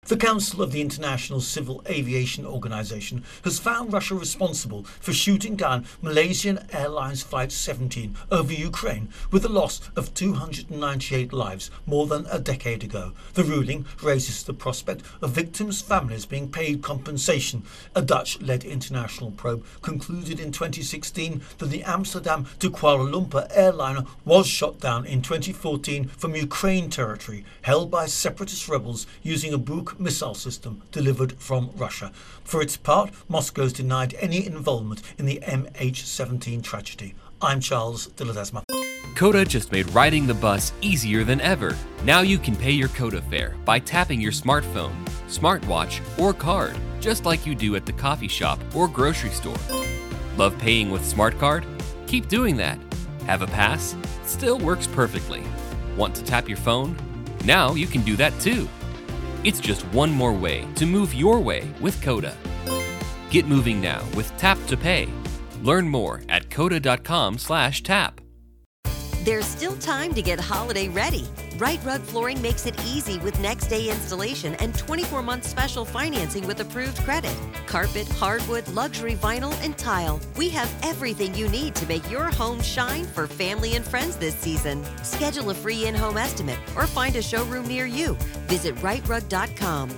The Council of the International Civil Aviation Organization has found Russia responsible for shooting down Malaysian Airlines Flight 17 over Ukraine with the loss of 298 lives more than a decade ago. The ruling raises the prospect of victims' families being paid compensation. A Dutch-led international probe concluded in 2016 that the Amsterdam to Kuala Lumpur airliner was shot down in 2014 from Ukraine territory held by separatist rebels using a Buk missile system delivered from Russia. For its part, Moscow's denied any involvement in the MH17 tragedy. I'm Charles de Ledesma. Coda just made riding the bus easier than ever. Now you can pay your Coda fare by tapping your smartphone, smartwatch, or card, just like you do at the coffee shop or grocery store. Love paying with SmartCard? Keep doing that. Have a pass? Still works perfectly. Want to tap your phone? Now you can do that too. It's just one more way to move your way with Coda. Get moving now with Tap to Pay. Learn more at coda.com/tap. There's still time to get holiday ready. Right Rug Flooring makes it easy with next day installation and 24-month special financing with approved credit. Carpet, hardwood, luxury vinyl, and tile. We have everything you need to make your home shine for family and friends this season. Schedule a free in-home estimate or find a showroom near you. Visit rightrug.com,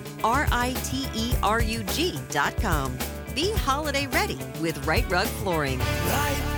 RITERUG.com. Be holiday ready with Right Rug Flooring. Right